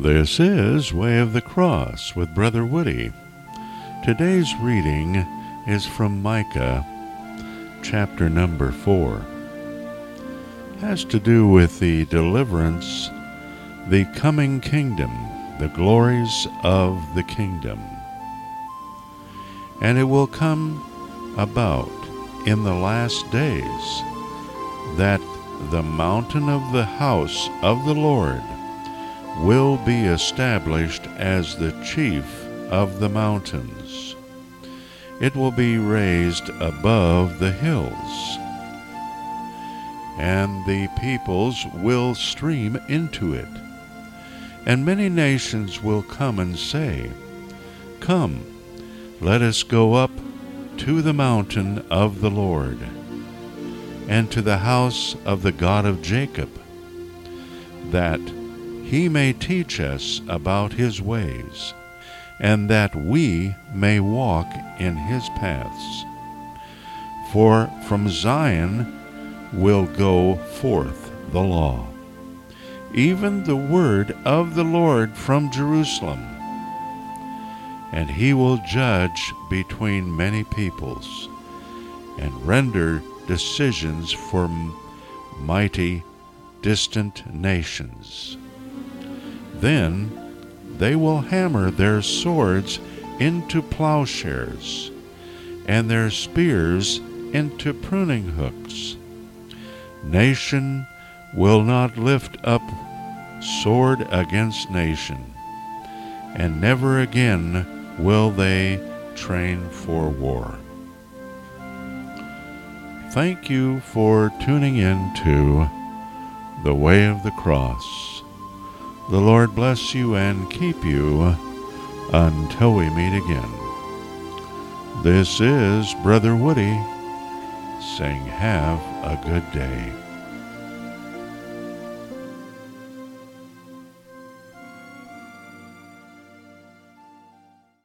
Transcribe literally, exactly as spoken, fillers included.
This is Way of the Cross with Brother Woody. Today's reading is from Micah, chapter number four. It has to do with the deliverance, the coming kingdom, the glories of the kingdom. And it will come about in the last days that the mountain of the house of the Lord will be established as the chief of the mountains. It will be raised above the hills, and the peoples will stream into it. And many nations will come and say, "Come, let us go up to the mountain of the Lord, and to the house of the God of Jacob, that he may teach us about his ways, and that we may walk in his paths. For from Zion will go forth the law, even the word of the Lord from Jerusalem. And he will judge between many peoples, and render decisions for mighty, distant nations. Then they will hammer their swords into plowshares, and their spears into pruning hooks. Nation will not lift up sword against nation, and never again will they train for war." Thank you for tuning in to The Way of the Cross. The Lord bless you and keep you until we meet again. This is Brother Woody saying have a good day.